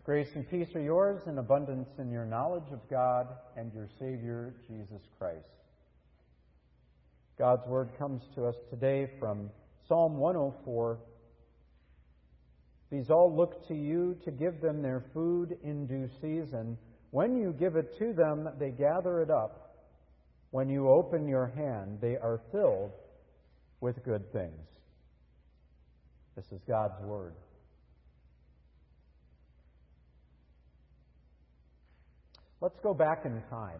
Grace and peace are yours in abundance in your knowledge of God and your Savior, Jesus Christ. God's Word comes to us today from Psalm 104. These all look to you to give them their food in due season. When you give it to them, they gather it up. When you open your hand, they are filled with good things. This is God's Word. Let's go back in time.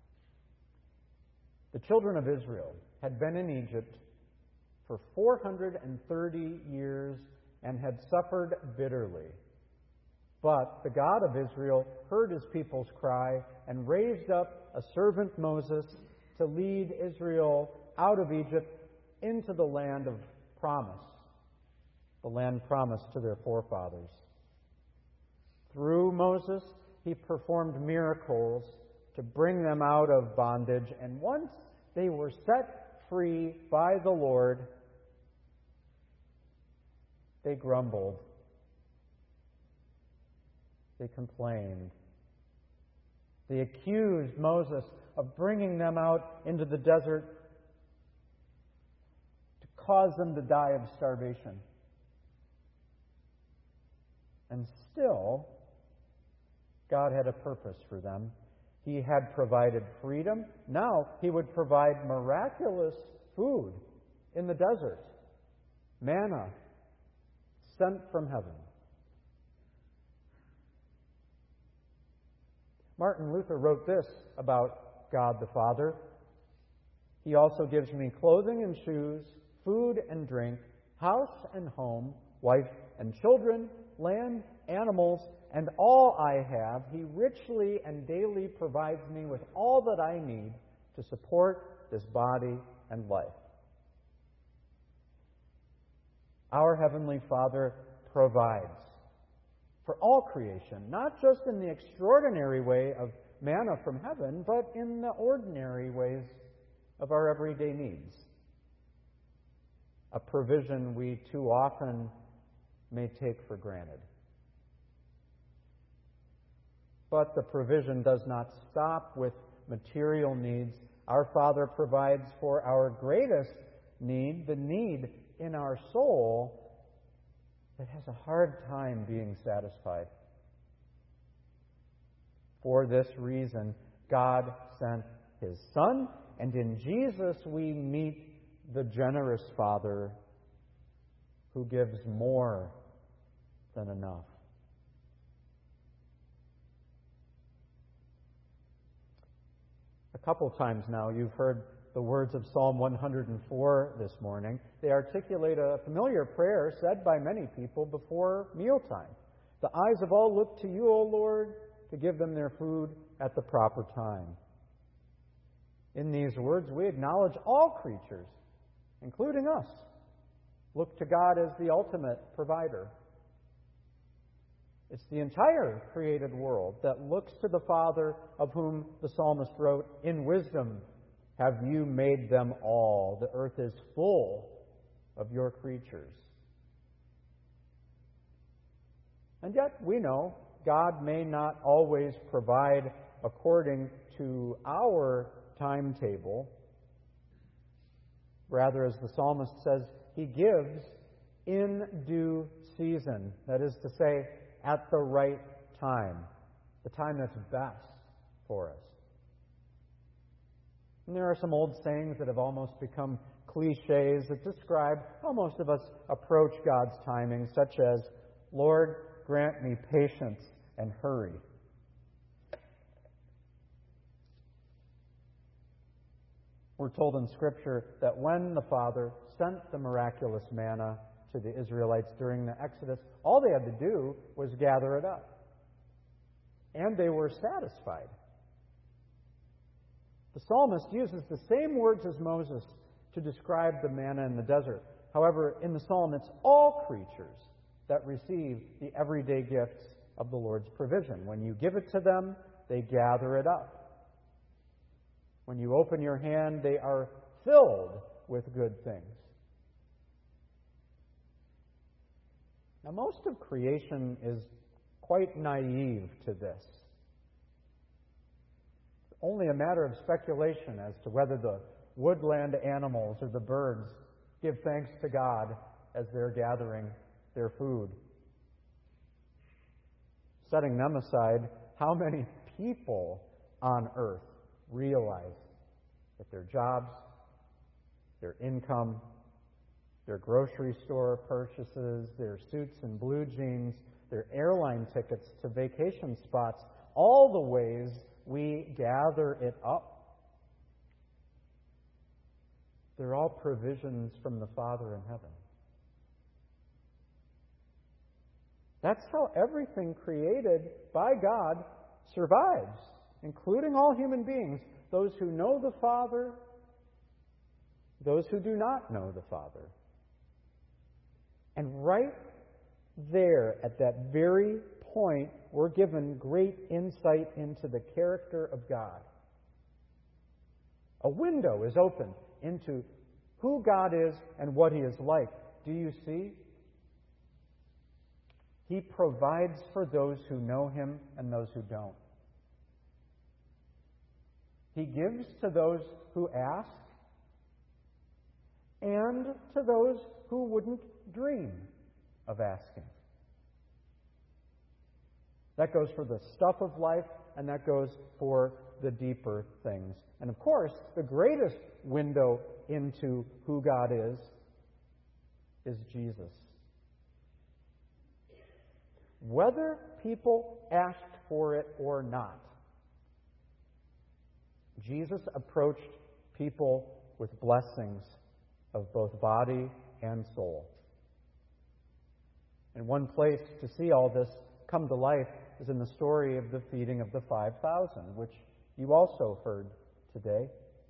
The children of Israel had been in Egypt for 430 years and had suffered bitterly. But the God of Israel heard his people's cry and raised up a servant Moses to lead Israel out of Egypt into the land of promise, the land promised to their forefathers. Through Moses, he performed miracles to bring them out of bondage, and once they were set free by the Lord, they grumbled. They complained. They accused Moses of bringing them out into the desert to cause them to die of starvation. And still, God had a purpose for them. He had provided freedom. Now he would provide miraculous food in the desert. Manna sent from heaven. Martin Luther wrote this about God the Father. He also gives me clothing and shoes, food and drink, house and home, wife and children, land, animals, and all I have. He richly and daily provides me with all that I need to support this body and life. Our Heavenly Father provides for all creation, not just in the extraordinary way of manna from heaven, but in the ordinary ways of our everyday needs. A provision we too often may take for granted. But the provision does not stop with material needs. Our Father provides for our greatest need, the need in our soul that has a hard time being satisfied. For this reason, God sent His Son, and in Jesus we meet the generous Father who gives more than enough. A couple times now you've heard the words of Psalm 104 this morning. They articulate a familiar prayer said by many people before mealtime. The eyes of all look to you, O Lord, to give them their food at the proper time. In these words, we acknowledge all creatures, including us, look to God as the ultimate provider. It's the entire created world that looks to the Father, of whom the psalmist wrote, "In wisdom have you made them all. The earth is full of your creatures." And yet we know God may not always provide according to our timetable. Rather, as the psalmist says, He gives in due season. That is to say, at the right time, the time that's best for us. And there are some old sayings that have almost become cliches that describe how most of us approach God's timing, such as, "Lord, grant me patience and hurry." We're told in Scripture that when the Father sent the miraculous manna to the Israelites during the Exodus, all they had to do was gather it up. And they were satisfied. The psalmist uses the same words as Moses to describe the manna in the desert. However, in the psalm, it's all creatures that receive the everyday gifts of the Lord's provision. When you give it to them, they gather it up. When you open your hand, they are filled with good things. Now, most of creation is quite naive to this. It's only a matter of speculation as to whether the woodland animals or the birds give thanks to God as they're gathering their food. Setting them aside, how many people on earth realize that their jobs, their income, their grocery store purchases, their suits and blue jeans, their airline tickets to vacation spots, all the ways we gather it up, they're all provisions from the Father in heaven. That's how everything created by God survives, including all human beings, those who know the Father, those who do not know the Father. And right there, at that very point, we're given great insight into the character of God. A window is opened into who God is and what He is like. Do you see? He provides for those who know Him and those who don't. He gives to those who ask and to those who wouldn't dream of asking. That goes for the stuff of life, and that goes for the deeper things. And of course, the greatest window into who God is Jesus. Whether people asked for it or not, Jesus approached people with blessings of both body and soul. And one place to see all this come to life is in the story of the feeding of the 5,000, which you also heard today.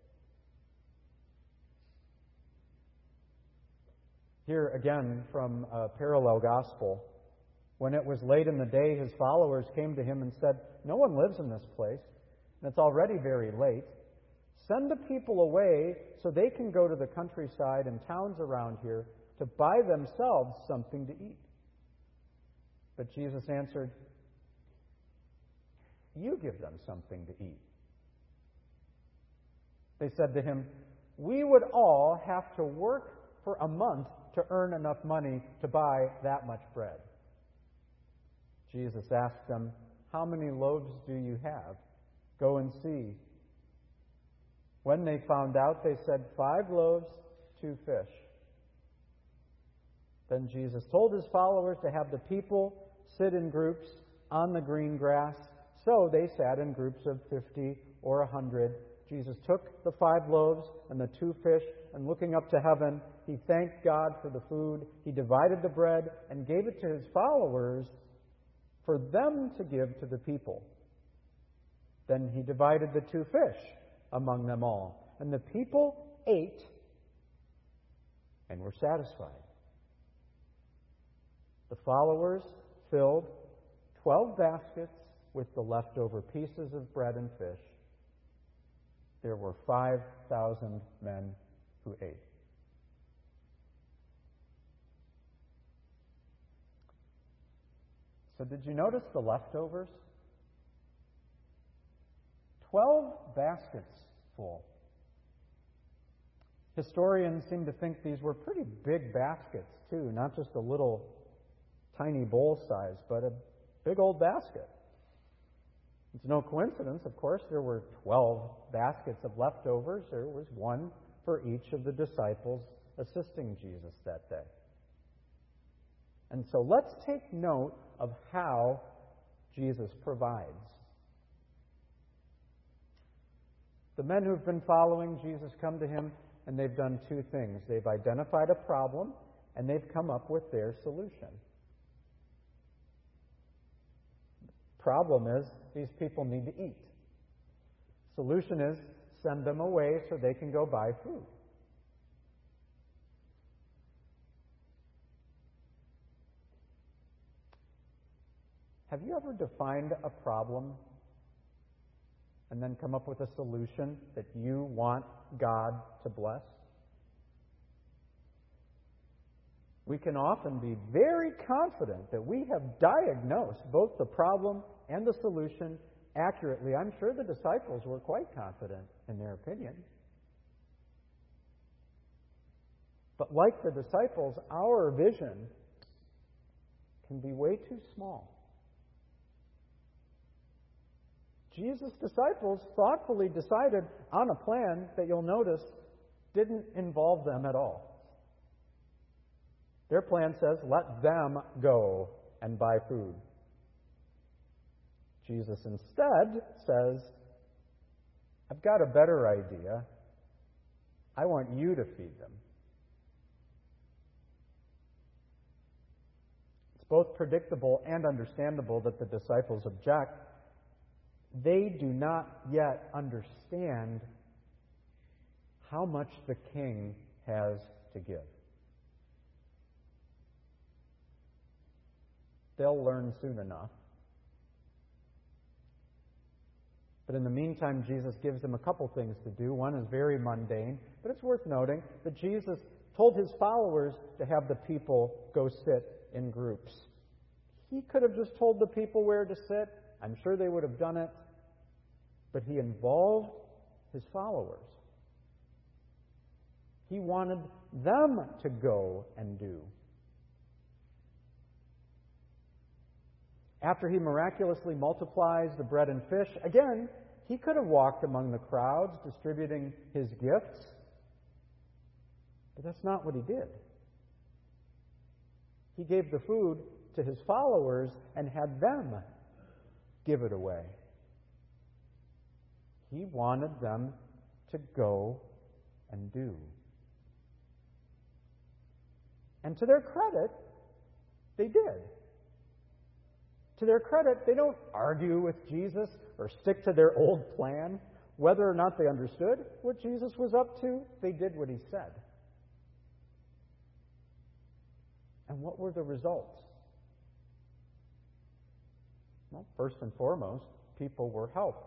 Here again from a parallel gospel. When it was late in the day, His followers came to Him and said, "No one lives in this place, and it's already very late. Send the people away so they can go to the countryside and towns around here to buy themselves something to eat." But Jesus answered, "You give them something to eat." They said to Him, "We would all have to work for a month to earn enough money to buy that much bread." Jesus asked them, "How many loaves do you have? Go and see." When they found out, they said, 5 loaves, 2 fish. Then Jesus told His followers to have the people sit in groups on the green grass. So they sat in groups of 50 or 100. Jesus took the 5 loaves and the 2 fish, and looking up to heaven, He thanked God for the food. He divided the bread and gave it to His followers for them to give to the people. Then He divided the 2 fish among them all. And the people ate and were satisfied. The followers filled 12 baskets with the leftover pieces of bread and fish. There were 5,000 men who ate. So did you notice the leftovers? 12 baskets full. Historians seem to think these were pretty big baskets, too, not just a little tiny bowl size, but a big old basket. It's no coincidence, of course, there were 12 baskets of leftovers. There was one for each of the disciples assisting Jesus that day. And so let's take note of how Jesus provides. The men who've been following Jesus come to Him, and they've done 2 things. They've identified a problem, and they've come up with their solution. Problem is, these people need to eat. Solution is, send them away so they can go buy food. Have you ever defined a problem and then come up with a solution that you want God to bless? We can often be very confident that we have diagnosed both the problem and the solution accurately. I'm sure the disciples were quite confident in their opinion. But like the disciples, our vision can be way too small. Jesus' disciples thoughtfully decided on a plan that you'll notice didn't involve them at all. Their plan says, let them go and buy food. Jesus instead says, I've got a better idea. I want you to feed them. It's both predictable and understandable that the disciples object. They do not yet understand how much the king has to give. They'll learn soon enough. But in the meantime, Jesus gives them a couple things to do. One is very mundane, but it's worth noting that Jesus told his followers to have the people go sit in groups. He could have just told the people where to sit. I'm sure they would have done it. But he involved his followers. He wanted them to go and do. After he miraculously multiplies the bread and fish, again, he could have walked among the crowds distributing his gifts. But that's not what he did. He gave the food to his followers and had them give it away. He wanted them to go and do. And to their credit, they did. To their credit, they don't argue with Jesus or stick to their old plan. Whether or not they understood what Jesus was up to, they did what he said. And what were the results? Well, first and foremost, people were helped.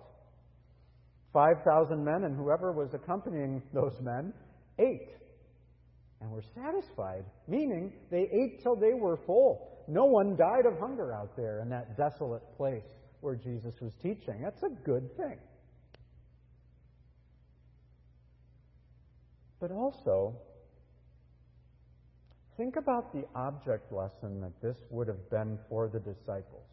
5,000 men and whoever was accompanying those men ate and were satisfied, meaning they ate till they were full. No one died of hunger out there in that desolate place where Jesus was teaching. That's a good thing. But also, think about the object lesson that this would have been for the disciples.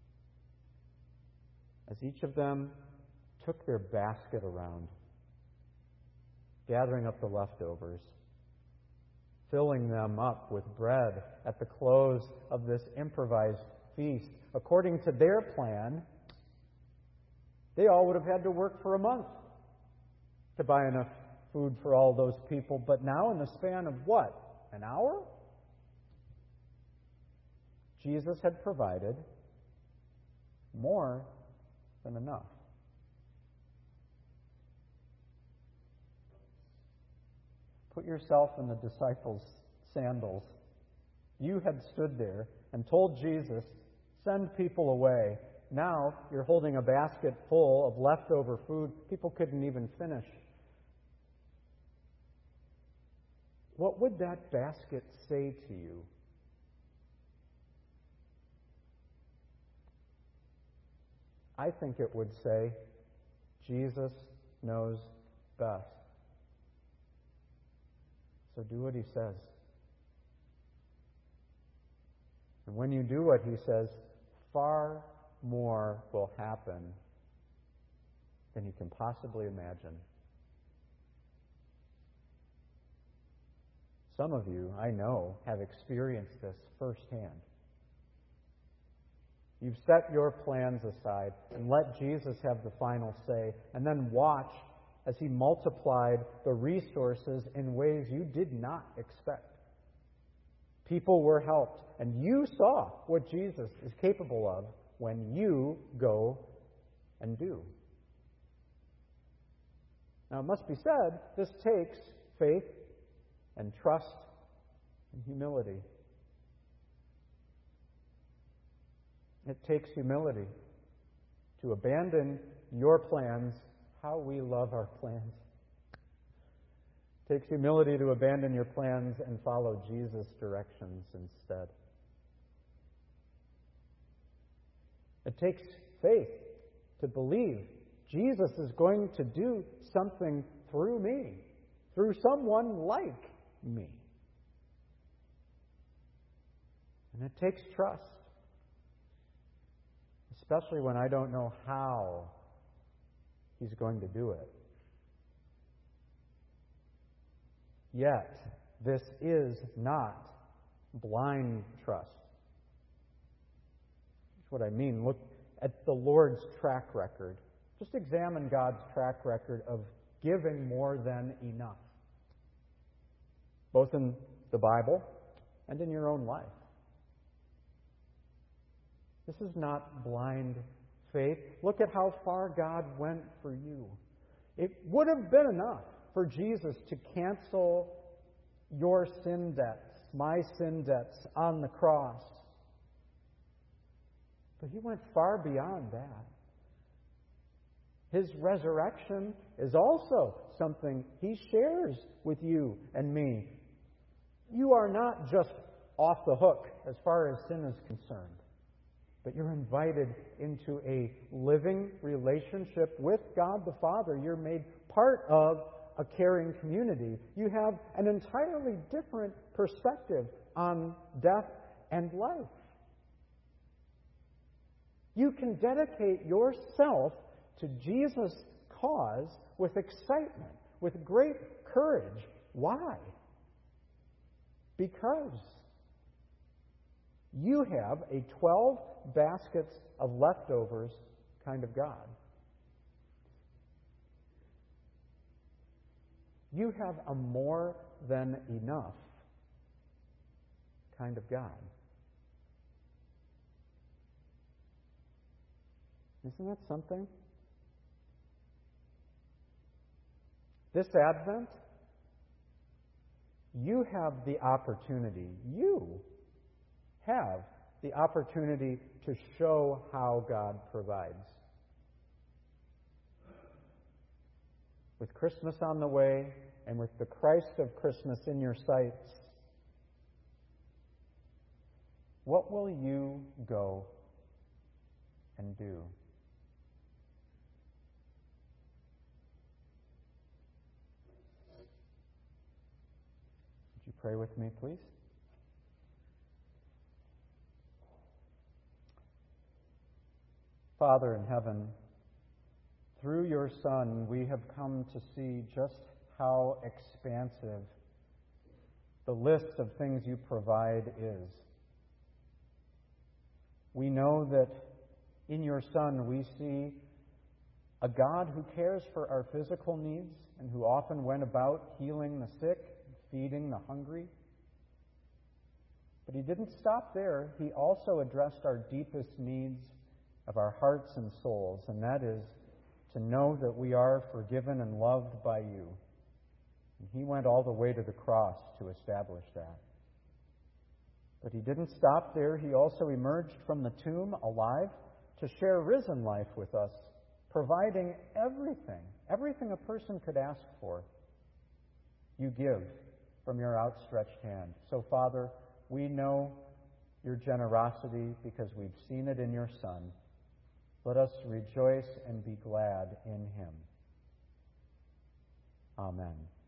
As each of them took their basket around, gathering up the leftovers, filling them up with bread at the close of this improvised feast. According to their plan, they all would have had to work for a month to buy enough food for all those people. But now in the span of what? An hour? Jesus had provided more than enough. Put yourself in the disciples' sandals. You had stood there and told Jesus, send people away. Now you're holding a basket full of leftover food people couldn't even finish. What would that basket say to you? I think it would say, Jesus knows best. So do what he says. And when you do what he says, far more will happen than you can possibly imagine. Some of you, I know, have experienced this firsthand. You've set your plans aside and let Jesus have the final say, and then watched as he multiplied the resources in ways you did not expect. People were helped, and you saw what Jesus is capable of when you go and do. Now, it must be said, this takes faith and trust and humility. It takes humility to abandon your plans. How we love our plans. takes humility to abandon your plans and follow Jesus' directions instead. It takes faith to believe Jesus is going to do something through me, through someone like me. And it takes trust, especially when I don't know how He's going to do it. Yet, this is not blind trust. That's what I mean. Look at the Lord's track record. Just examine God's track record of giving more than enough, both in the Bible and in your own life. This is not blind faith. Look at how far God went for you. It would have been enough for Jesus to cancel your sin debts, my sin debts, on the cross. But He went far beyond that. His resurrection is also something He shares with you and me. You are not just off the hook as far as sin is concerned, but you're invited into a living relationship with God the Father. You're made part of a caring community. You have an entirely different perspective on death and life. You can dedicate yourself to Jesus' cause with excitement, with great courage. Why? Because you have a 12 baskets of leftovers kind of God. You have a more than enough kind of God. Isn't that something? This Advent, you have the opportunity to show how God provides. With Christmas on the way, and with the Christ of Christmas in your sights, what will you go and do? Would you pray with me, please? Father in heaven, through your Son, we have come to see just how expansive the list of things you provide is. We know that in your Son we see a God who cares for our physical needs and who often went about healing the sick, feeding the hungry. But He didn't stop there. He also addressed our deepest needs of our hearts and souls, and that is to know that we are forgiven and loved by you. And He went all the way to the cross to establish that. But He didn't stop there. He also emerged from the tomb alive to share risen life with us, providing everything a person could ask for. You give from your outstretched hand. So, Father, we know your generosity because we've seen it in your Son. Let us rejoice and be glad in Him. Amen.